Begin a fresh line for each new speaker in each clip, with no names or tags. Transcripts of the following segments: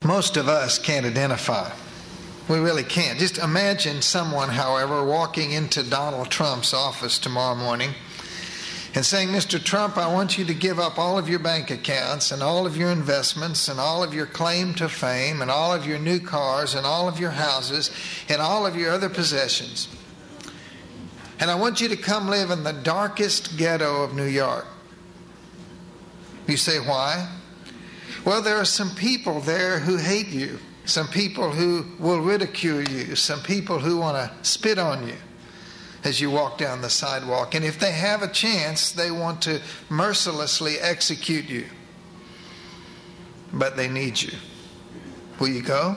most of us can't identify. We really can't. Just imagine someone, however, walking into Donald Trump's office tomorrow morning and saying, Mr. Trump, I want you to give up all of your bank accounts and all of your investments and all of your claim to fame and all of your new cars and all of your houses and all of your other possessions. And I want you to come live in the darkest ghetto of New York. You say, why? Well, there are some people there who hate you. Some people who will ridicule you. Some people who want to spit on you as you walk down the sidewalk. And if they have a chance, they want to mercilessly execute you. But they need you. Will you go?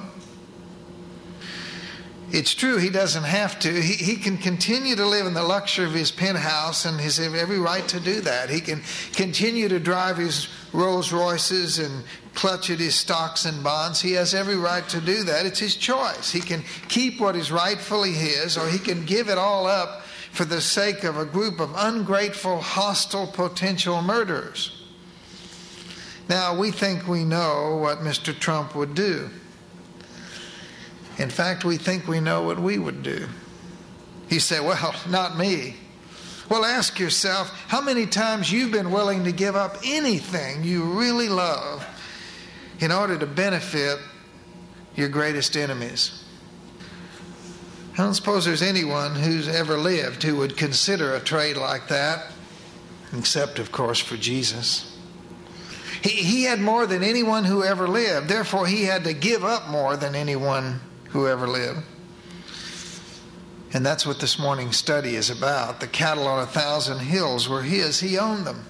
It's true, he doesn't have to. He can continue to live in the luxury of his penthouse, and he has every right to do that. He can continue to drive his Rolls Royces and clutch at his stocks and bonds. He has every right to do that. It's his choice. He can keep what is rightfully his, or he can give it all up for the sake of a group of ungrateful, hostile, potential murderers. Now, we think we know what Mr. Trump would do. In fact, we think we know what we would do. You say, well, not me. Well, ask yourself how many times you've been willing to give up anything you really love in order to benefit your greatest enemies. I don't suppose there's anyone who's ever lived who would consider a trade like that, except, of course, for Jesus. He had more than anyone who ever lived. Therefore, he had to give up more than anyone who ever lived. And that's what this morning's study is about. The cattle on 1,000 hills were his. He owned them.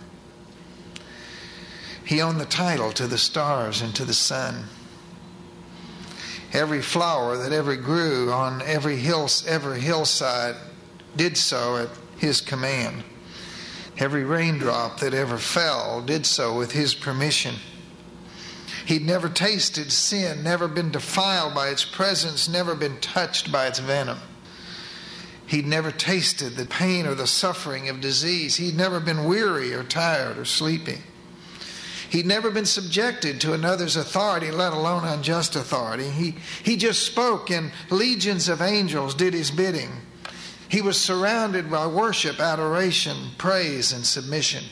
He owned the title to the stars and to the sun. Every flower that ever grew on every hillside did so at his command. Every raindrop that ever fell did so with his permission. He'd never tasted sin, never been defiled by its presence, never been touched by its venom. He'd never tasted the pain or the suffering of disease. He'd never been weary or tired or sleepy. He'd never been subjected to another's authority, let alone unjust authority. He just spoke, and legions of angels did his bidding. He was surrounded by worship, adoration, praise, and submission.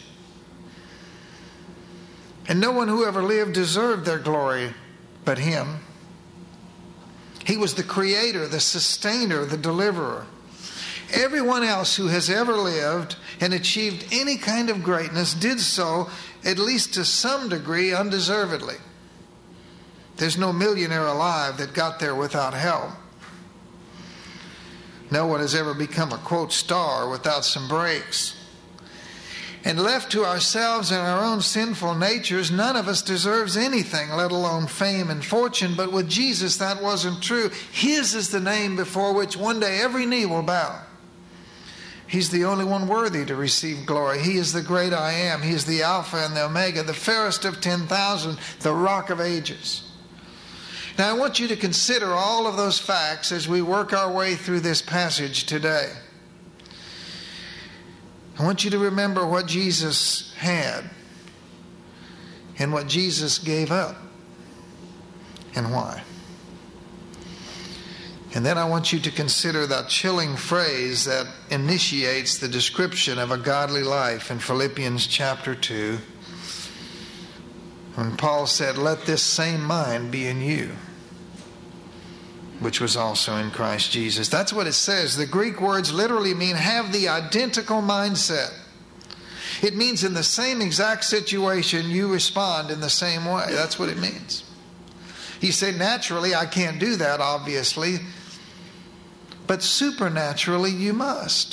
And no one who ever lived deserved their glory but him. He was the creator, the sustainer, the deliverer. Everyone else who has ever lived and achieved any kind of greatness did so, at least to some degree, undeservedly. There's no millionaire alive that got there without help. No one has ever become a, quote, star without some breaks. And left to ourselves and our own sinful natures, none of us deserves anything, let alone fame and fortune. But with Jesus, that wasn't true. His is the name before which one day every knee will bow. He's the only one worthy to receive glory. He is the great I am. He is the Alpha and the Omega, the fairest of 10,000, the Rock of Ages. Now, I want you to consider all of those facts as we work our way through this passage today. I want you to remember what Jesus had and what Jesus gave up and why. And then I want you to consider that chilling phrase that initiates the description of a godly life in Philippians chapter 2, when Paul said, "Let this same mind be in you, which was also in Christ Jesus." That's what it says. The Greek words literally mean have the identical mindset. It means in the same exact situation you respond in the same way. That's what it means. You say, naturally, I can't do that, obviously. But supernaturally, you must.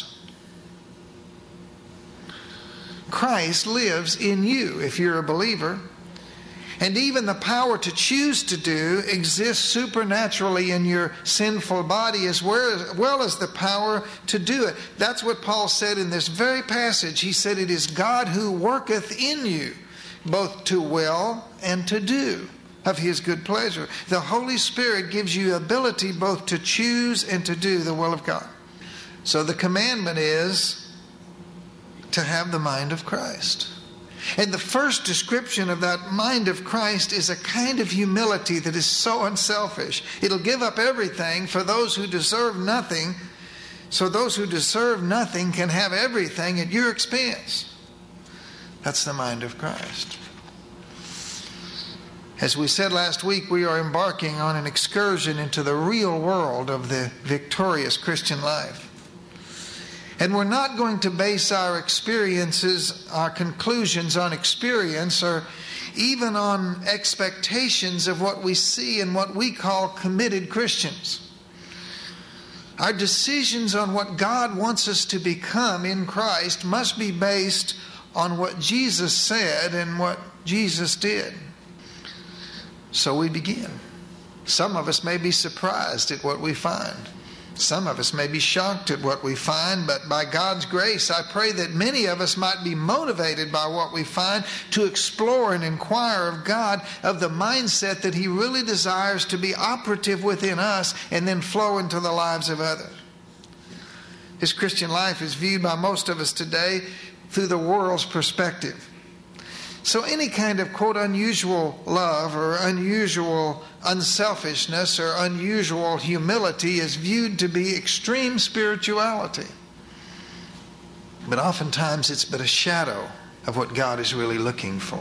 Christ lives in you if you're a believer. And even the power to choose to do exists supernaturally in your sinful body as well as the power to do it. That's what Paul said in this very passage. He said, "It is God who worketh in you, both to will and to do of his good pleasure." The Holy Spirit gives you ability both to choose and to do the will of God. So the commandment is to have the mind of Christ. And the first description of that mind of Christ is a kind of humility that is so unselfish. It'll give up everything for those who deserve nothing, so those who deserve nothing can have everything at your expense. That's the mind of Christ. As we said last week, we are embarking on an excursion into the real world of the victorious Christian life. And we're not going to base our experiences, our conclusions on experience or even on expectations of what we see in what we call committed Christians. Our decisions on what God wants us to become in Christ must be based on what Jesus said and what Jesus did. So we begin. Some of us may be surprised at what we find. Some of us may be shocked at what we find, but by God's grace, I pray that many of us might be motivated by what we find to explore and inquire of God, of the mindset that He really desires to be operative within us and then flow into the lives of others. His Christian life is viewed by most of us today through the world's perspective. So any kind of, quote, unusual love or unusual unselfishness or unusual humility is viewed to be extreme spirituality. But oftentimes it's but a shadow of what God is really looking for.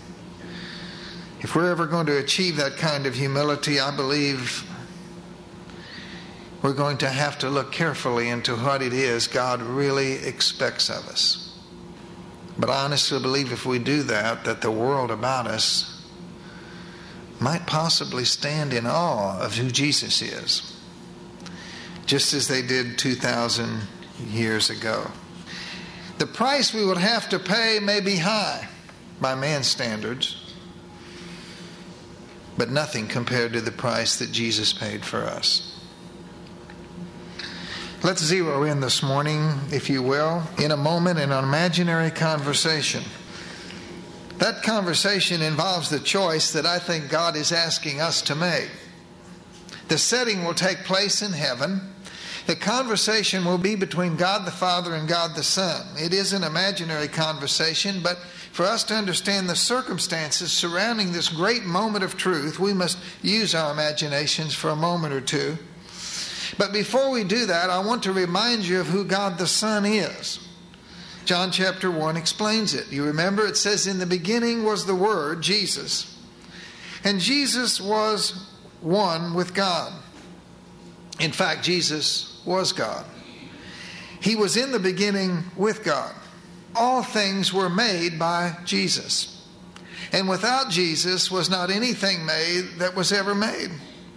If we're ever going to achieve that kind of humility, I believe we're going to have to look carefully into what it is God really expects of us. But I honestly believe if we do that, that the world about us might possibly stand in awe of who Jesus is, just as they did 2,000 years ago. The price we would have to pay may be high by man's standards, but nothing compared to the price that Jesus paid for us. Let's zero in this morning, if you will, in a moment in an imaginary conversation. That conversation involves the choice that I think God is asking us to make. The setting will take place in heaven. The conversation will be between God the Father and God the Son. It is an imaginary conversation, but for us to understand the circumstances surrounding this great moment of truth, we must use our imaginations for a moment or two. But before we do that, I want to remind you of who God the Son is. John chapter 1 explains it. You remember it says, in the beginning was the Word, Jesus. And Jesus was one with God. In fact, Jesus was God. He was in the beginning with God. All things were made by Jesus. And without Jesus was not anything made that was ever made.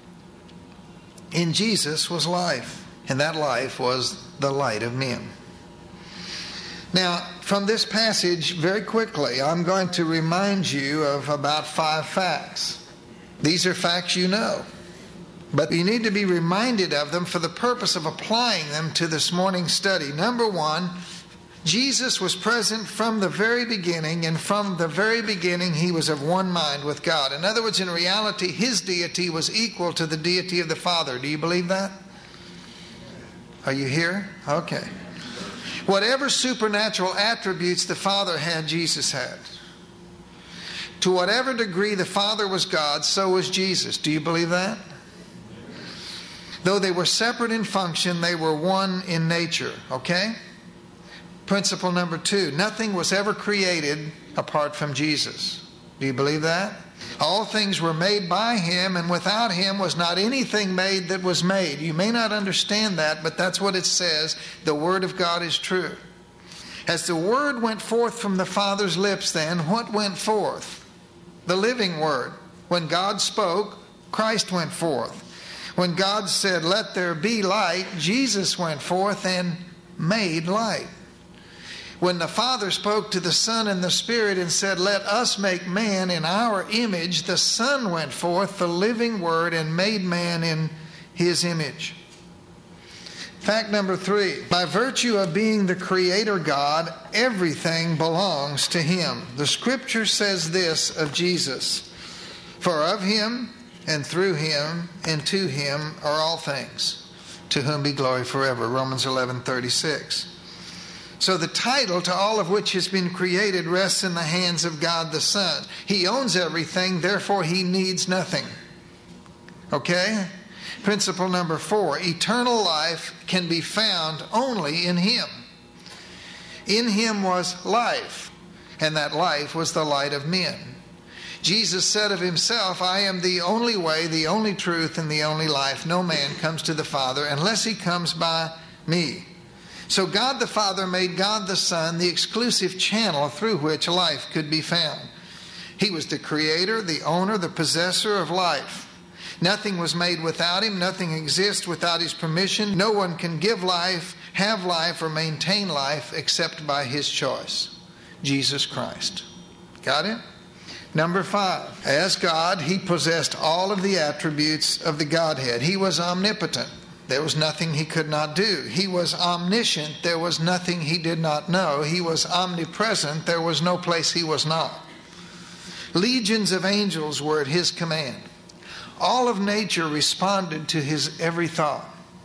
In Jesus was life, and that life was the light of men. Now, from this passage, very quickly, I'm going to remind you of about 5 facts. These are facts you know, but you need to be reminded of them for the purpose of applying them to this morning's study. Number 1, Jesus was present from the very beginning, and from the very beginning he was of one mind with God. In other words, in reality, his deity was equal to the deity of the Father. Do you believe that? Are you here? Okay. Whatever supernatural attributes the Father had, Jesus had. To whatever degree the Father was God, so was Jesus. Do you believe that? Though they were separate in function, they were one in nature. Okay? Principle number 2, nothing was ever created apart from Jesus. Do you believe that? All things were made by Him, and without Him was not anything made that was made. You may not understand that, but that's what it says. The Word of God is true. As the Word went forth from the Father's lips then, what went forth? The living Word. When God spoke, Christ went forth. When God said, "Let there be light," Jesus went forth and made light. When the Father spoke to the Son and the Spirit and said, "Let us make man in our image," the Son went forth, the living Word, and made man in His image. Fact number 3, by virtue of being the Creator God, everything belongs to Him. The Scripture says this of Jesus, "For of Him, and through Him, and to Him are all things, to whom be glory forever." Romans 11:36. So the title to all of which has been created rests in the hands of God the Son. He owns everything, therefore he needs nothing. Okay? Principle number 4, eternal life can be found only in Him. In Him was life, and that life was the light of men. Jesus said of Himself, I am the only way, the only truth, and the only life. No man comes to the Father unless he comes by me. So God the Father made God the Son the exclusive channel through which life could be found. He was the creator, the owner, the possessor of life. Nothing was made without Him. Nothing exists without His permission. No one can give life, have life, or maintain life except by His choice. Jesus Christ. Got it? Number 5. As God, He possessed all of the attributes of the Godhead. He was omnipotent. There was nothing He could not do. He was omniscient. There was nothing He did not know. He was omnipresent. There was no place He was not. Legions of angels were at His command. All of nature responded to His every thought.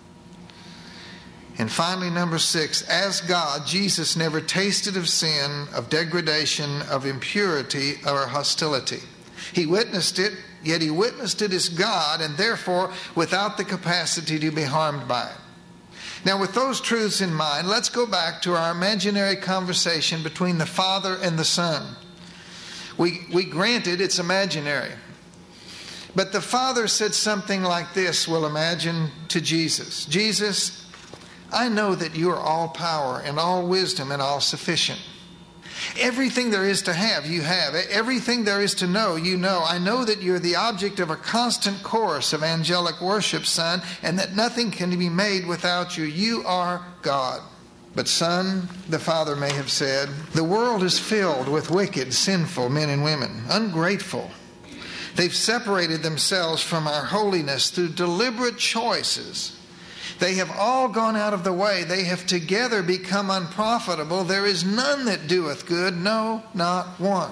And finally, number 6, as God, Jesus never tasted of sin, of degradation, of impurity, or hostility. He witnessed it, yet He witnessed it as God, and therefore without the capacity to be harmed by it. Now, with those truths in mind, let's go back to our imaginary conversation between the Father and the Son. We granted it's imaginary. But the Father said something like this, we'll imagine, to Jesus. Jesus, I know that you are all power and all wisdom and all sufficient. Everything there is to have, you have. Everything there is to know, you know. I know that you're the object of a constant chorus of angelic worship, Son, and that nothing can be made without you. You are God. But Son, the Father may have said, the world is filled with wicked, sinful men and women, ungrateful. They've separated themselves from our holiness through deliberate choices. They have all gone out of the way. They have together become unprofitable. There is none that doeth good, no, not one.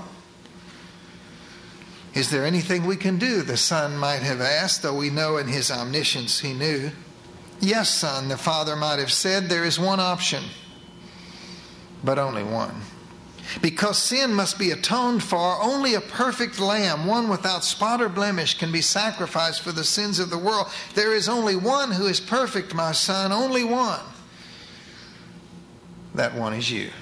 Is there anything we can do? The Son might have asked, though we know in His omniscience He knew. Yes, Son, the Father might have said, there is one option, but only one. Because sin must be atoned for, only a perfect lamb, one without spot or blemish, can be sacrificed for the sins of the world. There is only one who is perfect, my Son, only one. That one is you.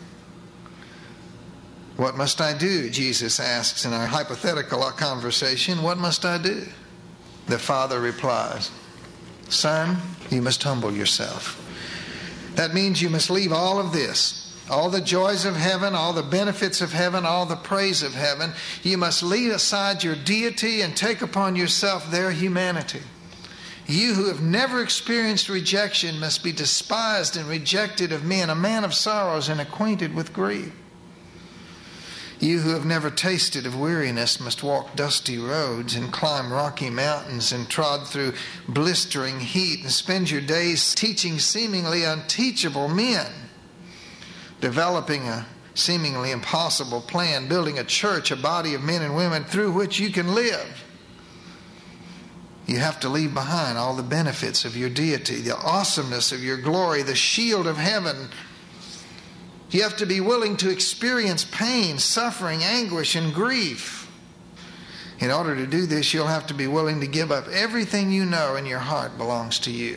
What must I do? Jesus asks in our hypothetical conversation. What must I do? The Father replies, Son, you must humble yourself. That means you must leave all of this. All the joys of heaven, all the benefits of heaven, all the praise of heaven. You must leave aside your deity and take upon yourself their humanity. You who have never experienced rejection must be despised and rejected of men, a man of sorrows and acquainted with grief. You who have never tasted of weariness must walk dusty roads and climb rocky mountains and trod through blistering heat and spend your days teaching seemingly unteachable men. Developing a seemingly impossible plan, building a church, a body of men and women through which you can live. You have to leave behind all the benefits of your deity, the awesomeness of your glory, the shield of heaven. You have to be willing to experience pain, suffering, anguish, and grief. In order to do this, you'll have to be willing to give up everything you know in your heart belongs to you.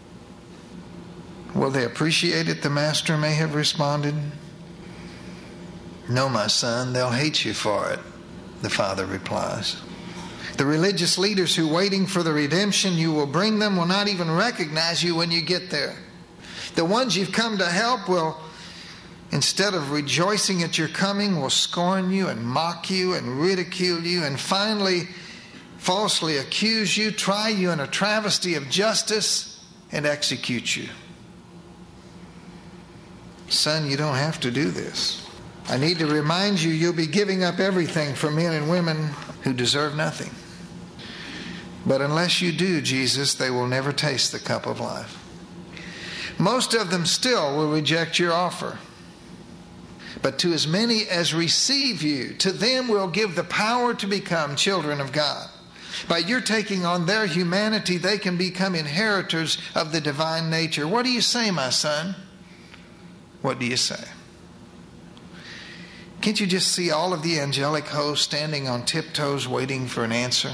Will they appreciate it? The Master may have responded. No, my son, they'll hate you for it, the Father replies. The religious leaders who, waiting for the redemption you will bring them, will not even recognize you when you get there. The ones you've come to help will, instead of rejoicing at your coming, will scorn you and mock you and ridicule you and finally falsely accuse you, try you in a travesty of justice, and execute you. Son, you don't have to do this. I need to remind you, you'll be giving up everything for men and women who deserve nothing. But unless you do, Jesus, they will never taste the cup of life. Most of them still will reject your offer. But to as many as receive you, to them will give the power to become children of God. By your taking on their humanity, they can become inheritors of the divine nature. What do you say, my son? What do you say? Can't you just see all of the angelic host standing on tiptoes waiting for an answer?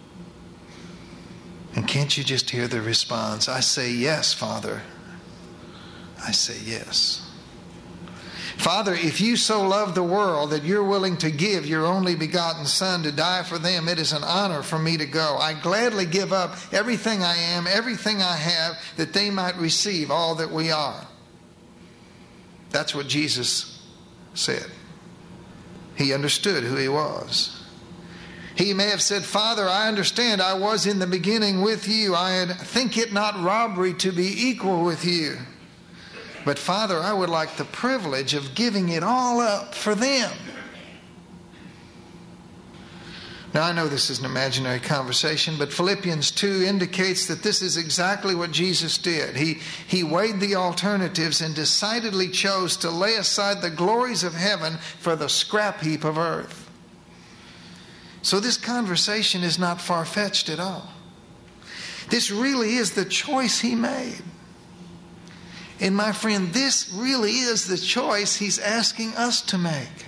And can't you just hear the response? I say yes, Father. I say yes. Father, if you so love the world that you're willing to give your only begotten Son to die for them, it is an honor for me to go. I gladly give up everything I am, everything I have, that they might receive all that we are. That's what Jesus said. He understood who he was. He may have said, Father, I understand I was in the beginning with you. I think it not robbery to be equal with you. But Father, I would like the privilege of giving it all up for them. Now, I know this is an imaginary conversation, but Philippians 2 indicates that this is exactly what Jesus did. He weighed the alternatives and decidedly chose to lay aside the glories of heaven for the scrap heap of earth. So this conversation is not far-fetched at all. This really is the choice he made. And my friend, this really is the choice he's asking us to make.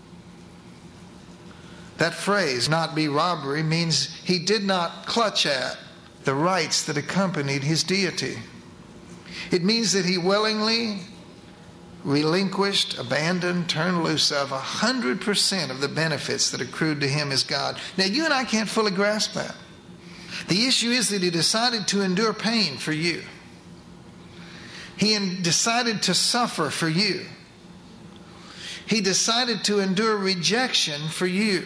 That phrase, not be robbery, means he did not clutch at the rights that accompanied his deity. It means that he willingly relinquished, abandoned, turned loose of 100% of the benefits that accrued to him as God. Now, you and I can't fully grasp that. The issue is that he decided to endure pain for you. He decided to suffer for you. He decided to endure rejection for you.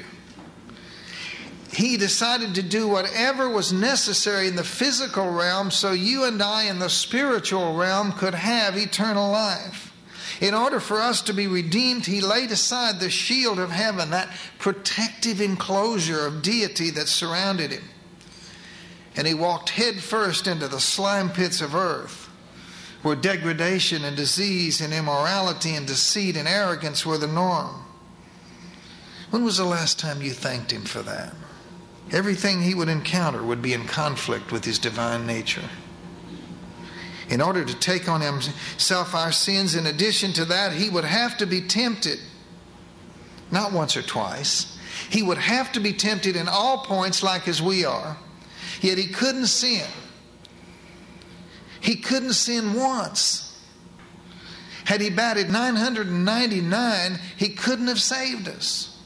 He decided to do whatever was necessary in the physical realm so you and I in the spiritual realm could have eternal life. In order for us to be redeemed, he laid aside the shield of heaven, that protective enclosure of deity that surrounded him. And he walked head first into the slime pits of earth, where degradation and disease and immorality and deceit and arrogance were the norm. When was the last time you thanked him for that? Everything he would encounter would be in conflict with his divine nature. In order to take on himself our sins, in addition to that, he would have to be tempted. Not once or twice. He would have to be tempted in all points like as we are. Yet he couldn't sin. He couldn't sin once. Had he batted 999, he couldn't have saved us.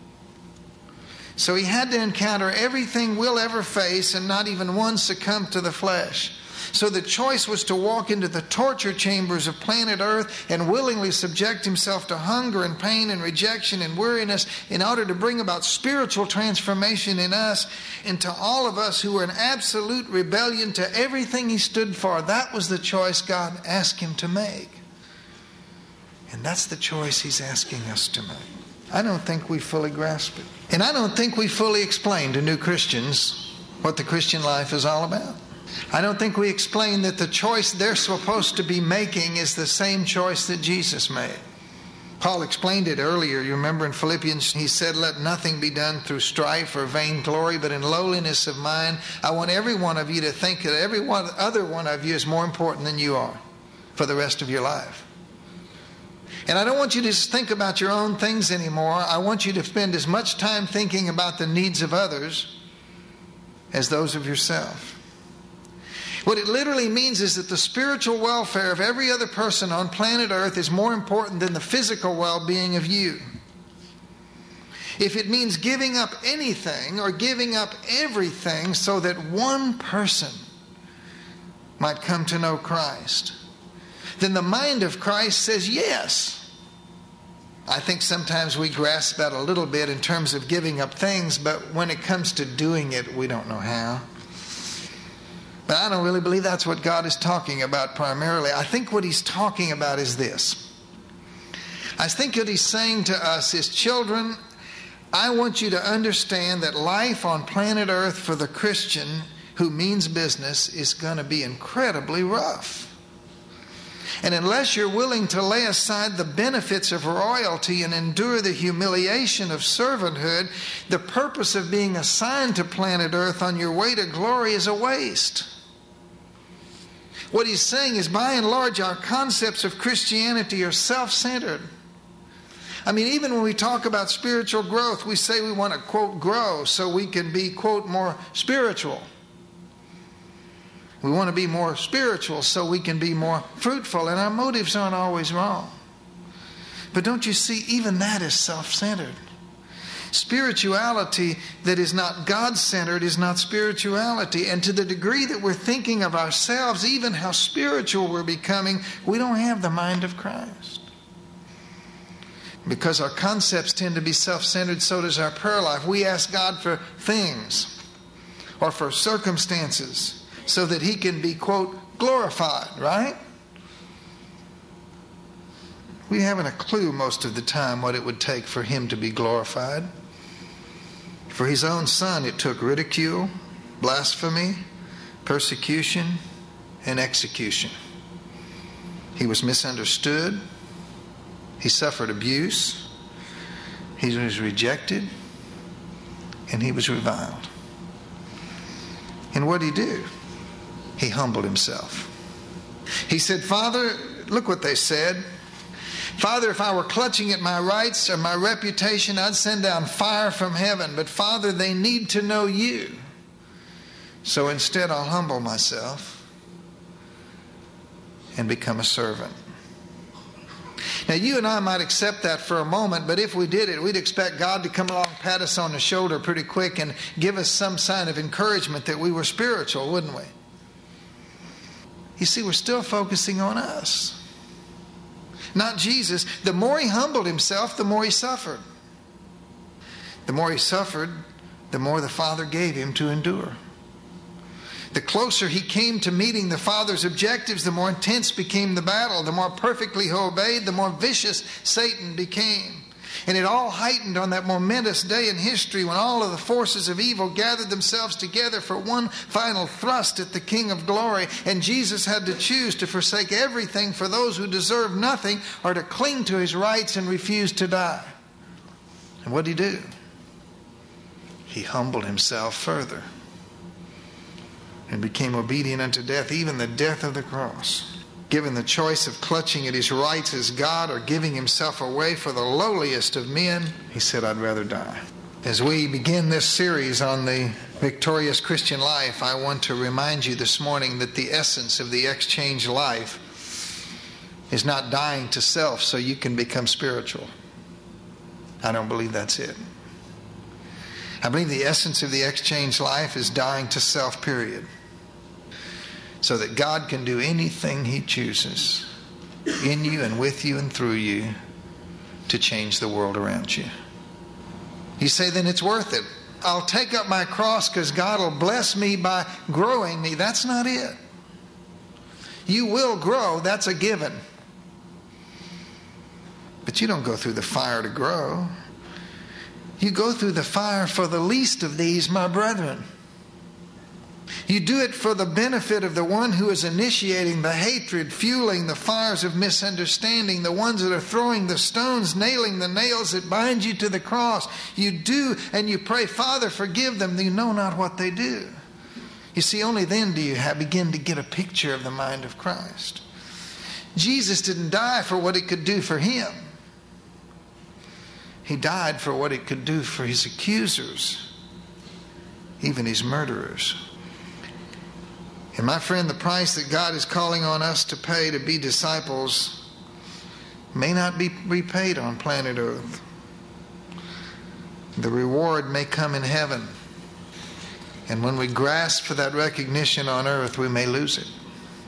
So he had to encounter everything we'll ever face and not even one succumb to the flesh. So the choice was to walk into the torture chambers of planet Earth and willingly subject himself to hunger and pain and rejection and weariness in order to bring about spiritual transformation in us and to all of us who were in absolute rebellion to everything he stood for. That was the choice God asked him to make. And that's the choice he's asking us to make. I don't think we fully grasp it. And I don't think we fully explain to new Christians what the Christian life is all about. I don't think we explain that the choice they're supposed to be making is the same choice that Jesus made. Paul explained it earlier. You remember in Philippians, he said, let nothing be done through strife or vainglory, but in lowliness of mind. I want every one of you to think that other one of you is more important than you are for the rest of your life. And I don't want you to just think about your own things anymore. I want you to spend as much time thinking about the needs of others as those of yourself. What it literally means is that the spiritual welfare of every other person on planet Earth is more important than the physical well-being of you. If it means giving up anything or giving up everything so that one person might come to know Christ, then the mind of Christ says yes. I think sometimes we grasp that a little bit in terms of giving up things, but when it comes to doing it, we don't know how. But I don't really believe that's what God is talking about primarily. I think what he's talking about is this. I think what he's saying to us is, children, I want you to understand that life on planet Earth for the Christian who means business is going to be incredibly rough. And unless you're willing to lay aside the benefits of royalty and endure the humiliation of servanthood, the purpose of being assigned to planet Earth on your way to glory is a waste. What he's saying is, by and large, our concepts of Christianity are self-centered. I mean, even when we talk about spiritual growth, we say we want to, quote, grow so we can be, quote, more spiritual. We want to be more spiritual so we can be more fruitful, and our motives aren't always wrong. But don't you see, even that is self-centered. Spirituality that is not God-centered is not spirituality. And to the degree that we're thinking of ourselves, even how spiritual we're becoming, we don't have the mind of Christ. Because our concepts tend to be self-centered, so does our prayer life. We ask God for things or for circumstances so that He can be, quote, glorified, right? We haven't a clue most of the time what it would take for Him to be glorified. For His own Son, it took ridicule, blasphemy, persecution, and execution. He was misunderstood. He suffered abuse. He was rejected. And He was reviled. And what did He do? He humbled Himself. He said, Father, look what they said. Father, if I were clutching at my rights or my reputation, I'd send down fire from heaven. But Father, they need to know You. So instead, I'll humble myself and become a servant. Now, you and I might accept that for a moment, but if we did it, we'd expect God to come along, pat us on the shoulder pretty quick, and give us some sign of encouragement that we were spiritual, wouldn't we? You see, we're still focusing on us. Not Jesus. The more He humbled Himself, the more He suffered. The more He suffered, the more the Father gave Him to endure. The closer He came to meeting the Father's objectives, the more intense became the battle. The more perfectly He obeyed, the more vicious Satan became. And it all heightened on that momentous day in history when all of the forces of evil gathered themselves together for one final thrust at the King of Glory. And Jesus had to choose to forsake everything for those who deserve nothing, or to cling to His rights and refuse to die. And what did He do? He humbled Himself further and became obedient unto death, even the death of the cross. Given the choice of clutching at His rights as God or giving Himself away for the lowliest of men, He said, I'd rather die. As we begin this series on the victorious Christian life, I want to remind you this morning that the essence of the exchange life is not dying to self so you can become spiritual. I don't believe that's it. I believe the essence of the exchange life is dying to self, period. So that God can do anything He chooses in you and with you and through you to change the world around you. You say, then it's worth it. I'll take up my cross because God will bless me by growing me. That's not it. You will grow. That's a given. But you don't go through the fire to grow. You go through the fire for the least of these, my brethren. You do it for the benefit of the one who is initiating the hatred, fueling the fires of misunderstanding, the ones that are throwing the stones, nailing the nails that bind you to the cross. You do, and you pray, Father, forgive them. They know not what they do. You see, only then do you begin to get a picture of the mind of Christ. Jesus didn't die for what it could do for Him. He died for what it could do for His accusers, even His murderers. And my friend, the price that God is calling on us to pay to be disciples may not be repaid on planet Earth. The reward may come in heaven. And when we grasp for that recognition on earth, we may lose it.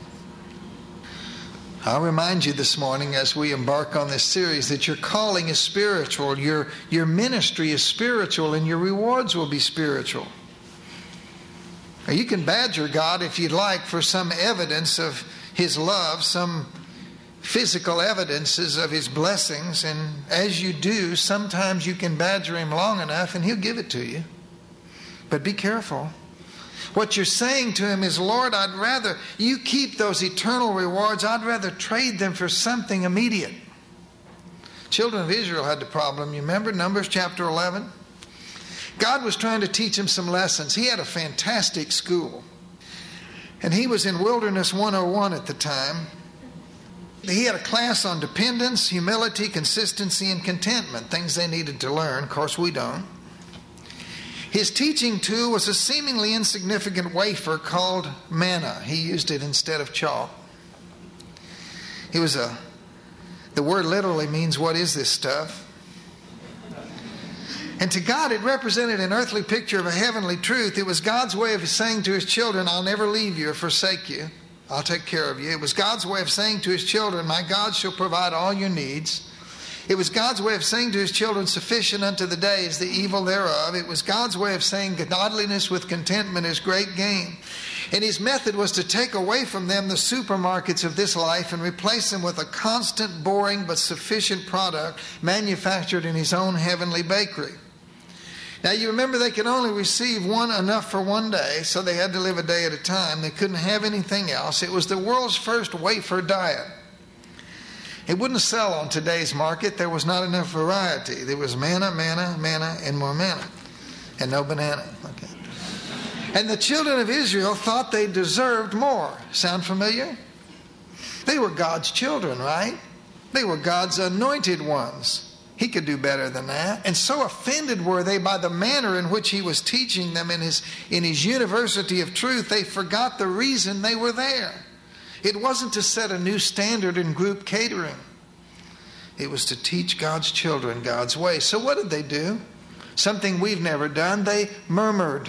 I'll remind you this morning as we embark on this series that your calling is spiritual, your ministry is spiritual, and your rewards will be spiritual. Now, you can badger God if you'd like for some evidence of His love, some physical evidences of His blessings, and as you do, sometimes you can badger Him long enough and He'll give it to you. But be careful. What you're saying to Him is, Lord, I'd rather you keep those eternal rewards. I'd rather trade them for something immediate. Children of Israel had the problem. You remember Numbers chapter 11? God was trying to teach them some lessons. He had a fantastic school. And he was in Wilderness 101 at the time. He had a class on dependence, humility, consistency, and contentment, things they needed to learn. Of course, we don't. His teaching tool was a seemingly insignificant wafer called manna. He used it instead of chalk. The word literally means, what is this stuff? And to God, it represented an earthly picture of a heavenly truth. It was God's way of saying to his children, I'll never leave you or forsake you. I'll take care of you. It was God's way of saying to his children, my God shall provide all your needs. It was God's way of saying to his children, sufficient unto the day is the evil thereof. It was God's way of saying godliness with contentment is great gain. And his method was to take away from them the supermarkets of this life and replace them with a constant, boring, but sufficient product manufactured in his own heavenly bakery. Now you remember they could only receive enough for one day, so they had to live a day at a time. They couldn't have anything else. It was the world's first wafer diet. It wouldn't sell on today's market. There was not enough variety. There was manna, manna, manna, and more manna. And no banana. Okay. And the children of Israel thought they deserved more. Sound familiar? They were God's children, right? They were God's anointed ones. He could do better than that. And so offended were they by the manner in which he was teaching them in his university of truth, they forgot the reason they were there. It wasn't to set a new standard in group catering. It was to teach God's children God's way. So what did they do? Something we've never done. They murmured.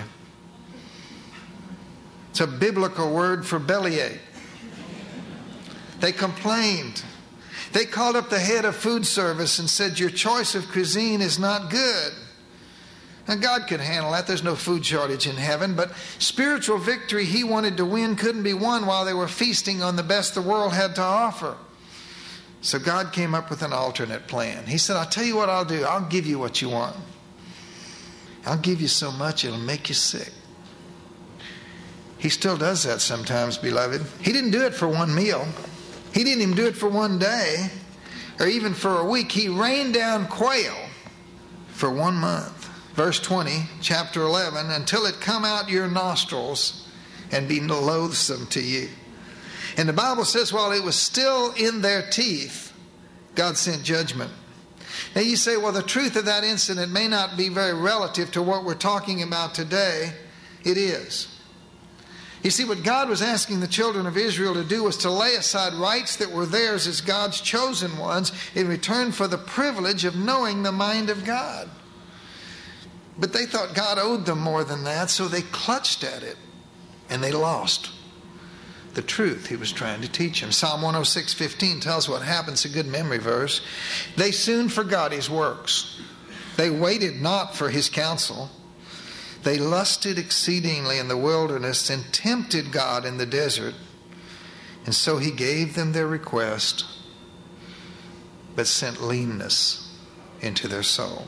It's a biblical word for bellyache. They complained. They called up the head of food service and said, your choice of cuisine is not good. Now God could handle that. There's no food shortage in heaven. But spiritual victory he wanted to win couldn't be won while they were feasting on the best the world had to offer. So God came up with an alternate plan. He said, I'll tell you what I'll do. I'll give you what you want. I'll give you so much it'll make you sick. He still does that sometimes, beloved. He didn't do it for one meal. He didn't even do it for one day or even for a week. He rained down quail for 1 month. Verse 20, chapter 11, until it come out your nostrils and be loathsome to you. And the Bible says while it was still in their teeth, God sent judgment. Now you say, well, the truth of that incident may not be very relative to what we're talking about today. It is. You see, what God was asking the children of Israel to do was to lay aside rights that were theirs as God's chosen ones in return for the privilege of knowing the mind of God. But they thought God owed them more than that, so they clutched at it and they lost the truth he was trying to teach them. Psalm 106:15 tells what happens, a good memory verse. They soon forgot his works. They waited not for his counsel. They lusted exceedingly in the wilderness and tempted God in the desert. And so he gave them their request, but sent leanness into their soul.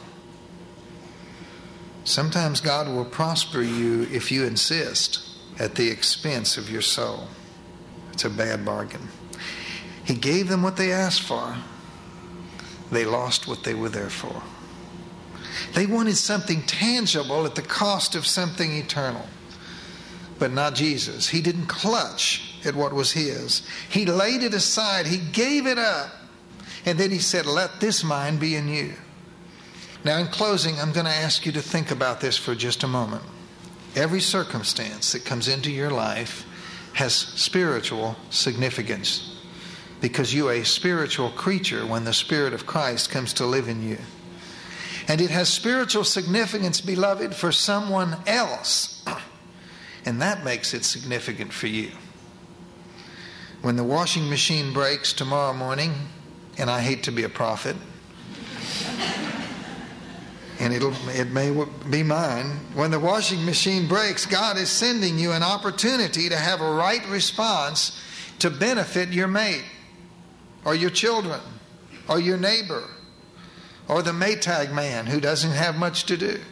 Sometimes God will prosper you if you insist at the expense of your soul. It's a bad bargain. He gave them what they asked for. They lost what they were there for. They wanted something tangible at the cost of something eternal. But not Jesus. He didn't clutch at what was his. He laid it aside. He gave it up. And then he said, let this mind be in you. Now in closing, I'm going to ask you to think about this for just a moment. Every circumstance that comes into your life has spiritual significance, because you are a spiritual creature when the Spirit of Christ comes to live in you. And it has spiritual significance, beloved, for someone else. And that makes it significant for you. When the washing machine breaks tomorrow morning, and I hate to be a prophet, and it may be mine, when the washing machine breaks, God is sending you an opportunity to have a right response to benefit your mate, or your children, or your neighbor, or the Maytag man who doesn't have much to do.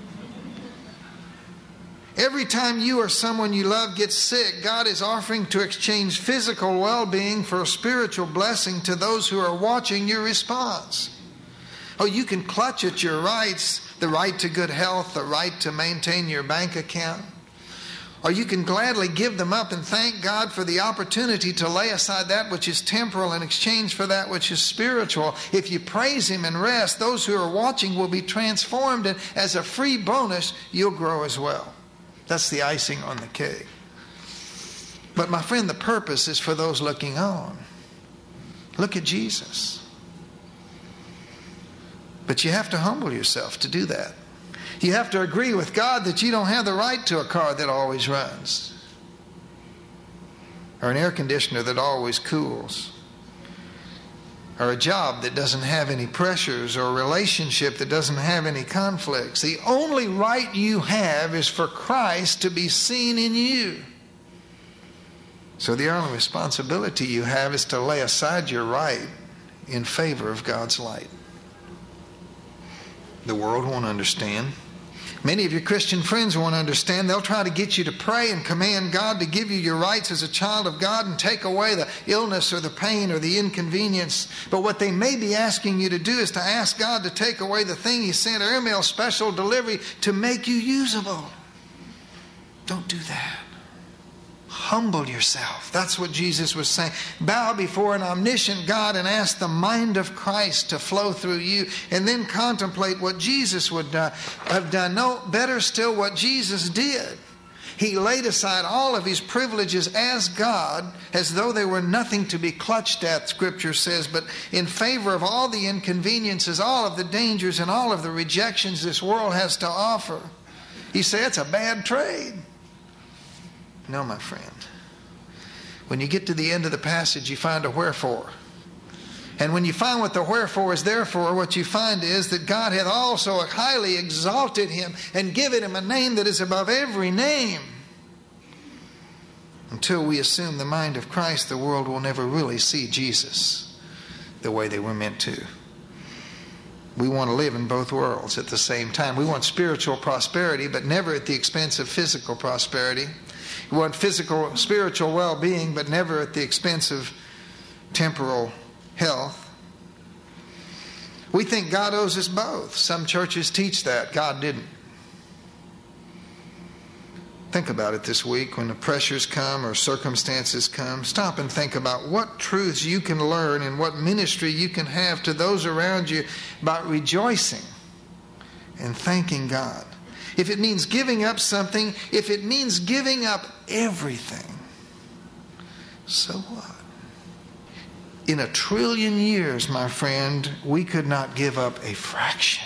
Every time you or someone you love gets sick, God is offering to exchange physical well-being for a spiritual blessing to those who are watching your response. Oh, you can clutch at your rights, the right to good health, the right to maintain your bank account. Or you can gladly give them up and thank God for the opportunity to lay aside that which is temporal in exchange for that which is spiritual. If you praise Him and rest, those who are watching will be transformed, and as a free bonus, you'll grow as well. That's the icing on the cake. But my friend, the purpose is for those looking on. Look at Jesus. But you have to humble yourself to do that. You have to agree with God that you don't have the right to a car that always runs, or an air conditioner that always cools, or a job that doesn't have any pressures, or a relationship that doesn't have any conflicts. The only right you have is for Christ to be seen in you. So the only responsibility you have is to lay aside your right in favor of God's light. The world won't understand. Many of your Christian friends won't understand. They'll try to get you to pray and command God to give you your rights as a child of God and take away the illness or the pain or the inconvenience. But what they may be asking you to do is to ask God to take away the thing He sent airmail special delivery to make you usable. Don't do that. Humble yourself. That's what Jesus was saying. Bow before an omniscient God and ask the mind of Christ to flow through you, and then contemplate what Jesus would have done. No, better still, what Jesus did. He laid aside all of His privileges as God, as though they were nothing to be clutched at, Scripture says, but in favor of all the inconveniences, all of the dangers, and all of the rejections this world has to offer. You say it's a bad trade. No, my friend. When you get to the end of the passage, you find a wherefore. And when you find what the wherefore is there for, what you find is that God hath also highly exalted Him and given Him a name that is above every name. Until we assume the mind of Christ, the world will never really see Jesus the way they were meant to. We want to live in both worlds at the same time. We want spiritual prosperity, but never at the expense of physical prosperity. We want spiritual well-being, but never at the expense of temporal health. We think God owes us both. Some churches teach that. God didn't. Think about it this week when the pressures come or circumstances come. Stop and think about what truths you can learn and what ministry you can have to those around you about rejoicing and thanking God. If it means giving up something, if it means giving up everything, so what? In 1 trillion years, my friend, we could not give up a fraction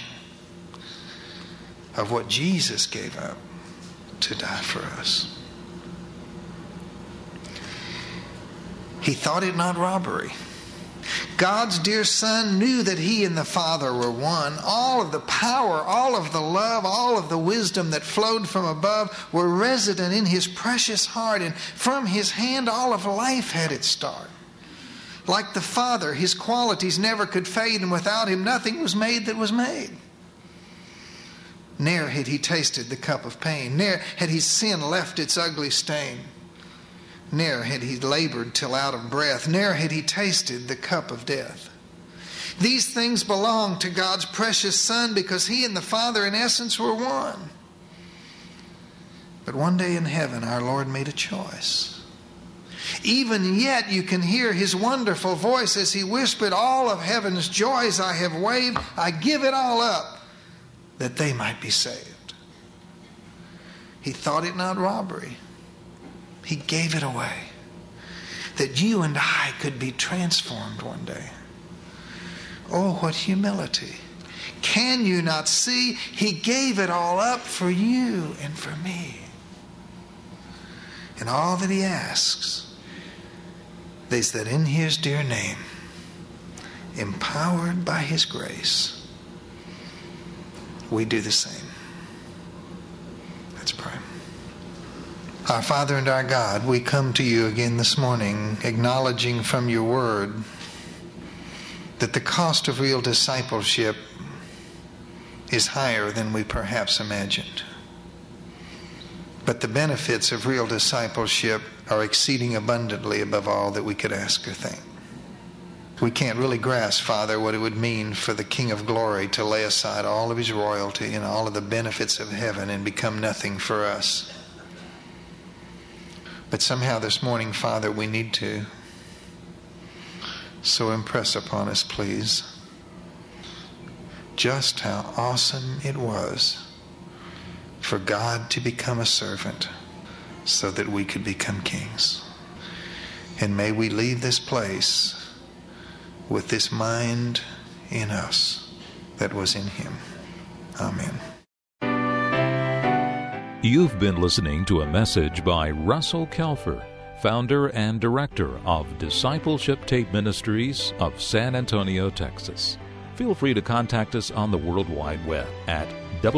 of what Jesus gave up to die for us. He thought it not robbery. God's dear Son knew that He and the Father were one. All of the power, all of the love, all of the wisdom that flowed from above were resident in His precious heart, and from His hand all of life had its start. Like the Father, His qualities never could fade, and without Him nothing was made that was made. Ne'er had He tasted the cup of pain. Ne'er had His sin left its ugly stain. Ne'er had He labored till out of breath. Ne'er had He tasted the cup of death. These things belong to God's precious Son because He and the Father in essence were one. But one day in heaven our Lord made a choice. Even yet you can hear His wonderful voice as He whispered, all of heaven's joys I have waived. I give it all up that they might be saved. He thought it not robbery. He gave it away that you and I could be transformed one day. Oh, what humility. Can you not see? He gave it all up for you and for me. And all that He asks is that in His dear name, empowered by His grace, we do the same. Let's pray. Our Father and our God, we come to You again this morning, acknowledging from Your word that the cost of real discipleship is higher than we perhaps imagined. But the benefits of real discipleship are exceeding abundantly above all that we could ask or think. We can't really grasp, Father, what it would mean for the King of Glory to lay aside all of His royalty and all of the benefits of heaven and become nothing for us. But somehow this morning, Father, we need to. So impress upon us, please, just how awesome it was for God to become a servant so that we could become kings. And may we leave this place with this mind in us that was in Him. Amen.
You've been listening to a message by Russell Kelfer, founder and director of Discipleship Tape Ministries of San Antonio, Texas. Feel free to contact us on the World Wide Web at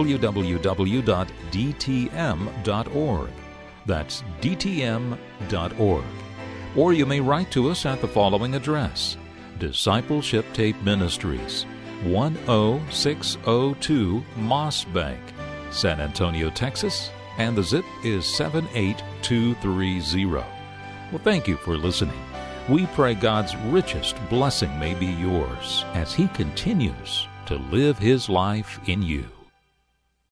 www.dtm.org. That's dtm.org. Or you may write to us at the following address: Discipleship Tape Ministries, 10602 Moss Bank, San Antonio, Texas, and the zip is 78230. Well, thank you for listening. We pray God's richest blessing may be yours as He continues to live His life in you.